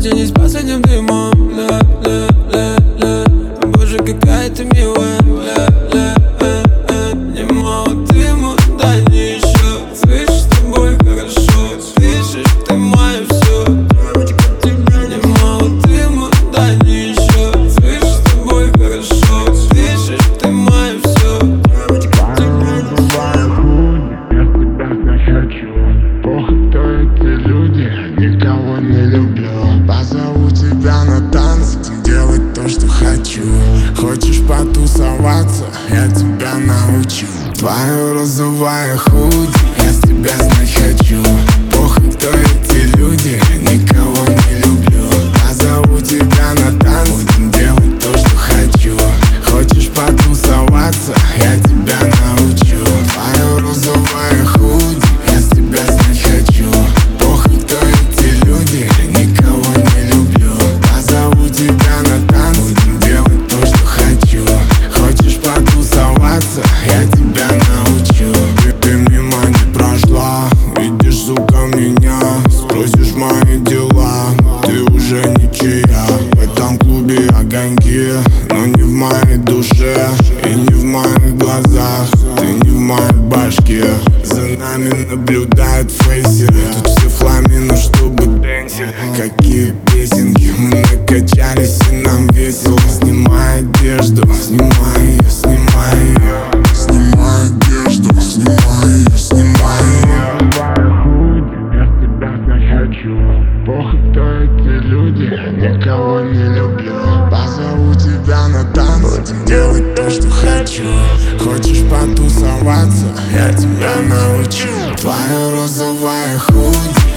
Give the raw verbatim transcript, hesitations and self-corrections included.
затянись последним дымом. Ля, ля, ля, ля. Боже, какая ты милая. Ля, ля, э, э. Немало дыма, дай мне еще. Слышишь, с тобой хорошо. Слышишь, ты мое все. Немало дыма, дай мне еще. Слышишь, с тобой хорошо. Слышишь, ты мое все. Похуй, кто эти люди, никого не люблю. Позову тебя на танцы, делать то, что хочу. Хочешь потусоваться, я тебя научу. Твое розовое худи, я с тебя знать хочу. Похуй, кто эти люди, никого не люблю. Позову тебя на танцы, делать то, что хочу. Хочешь потусоваться, я тебя научу. Твое розовое худи, я с тебя знать хочу. Похуй, кто эти люди, никого не люблю. Позову тебя на танцы, делать то, что хочу. Хочешь потусоваться, я тебя научу. Ты, ты мимо не прошла, видишь, сука, меня. Спросишь мои дела, ты уже ничья. В этом клубе огоньки, но не в моей душе и не в моих глазах. Ты не в моей башке. За нами наблюдают фейсеры. Тут все флами, ну чтобы дэнсер. Какие песенки, мы накачались и нам весело. Снимай одежду, снимай ее, снимай ее. Снимай одежду, снимай ее, снимай ее. Я с тебя знать хочу. Похуй, кто эти люди, никого не люблю. Позову тебя на танцы, делать то, что хочу. Хочешь потусоваться, я тебя научу. Твое розовое худи,